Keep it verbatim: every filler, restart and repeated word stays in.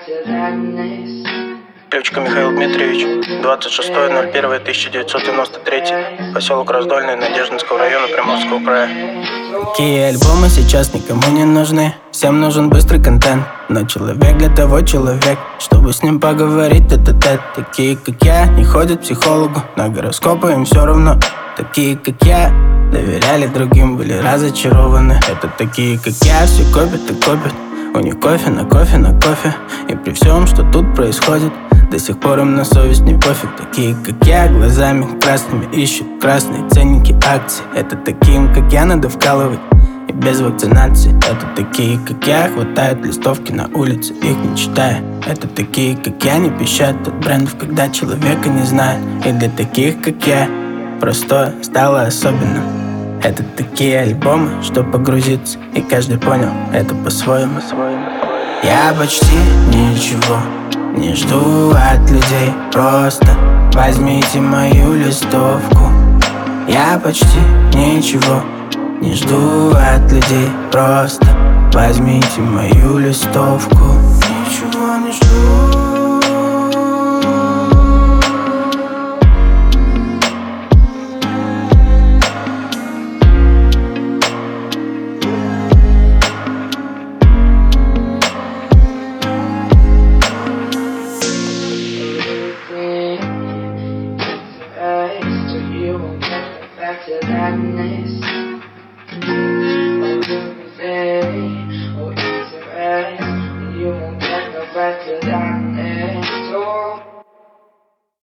Ключка Михаил Дмитриевич, двадцать шестое ноль первое тысяча девятьсот девяносто третий, поселок Раздольный, Надеждинского района, Приморского края. Такие альбомы сейчас никому не нужны. Всем нужен быстрый контент, но человек для того человек, чтобы с ним поговорить тет-а-тет. Такие как я не ходят к психологу, на гороскопы им все равно. Такие как я доверяли другим, были разочарованы. Это такие как я, все копят и копят. У них кофе на кофе на кофе. И при всем, что тут происходит, до сих пор им на совесть не пофиг. Такие как я, глазами красными ищут красные ценники акций. Это таким как я надо вкалывать и без вакцинации. Это такие как я, хватают листовки на улице, их не читая. Это такие как я, не пищат от брендов, когда человека не знают. И для таких как я простое стало особенным. Это такие альбомы, что погрузиться, и каждый понял это по-своему. Я почти ничего не жду от людей, просто возьмите мою листовку. Я почти ничего не жду от людей, просто возьмите мою листовку. Ничего не жду. To you, back to that night.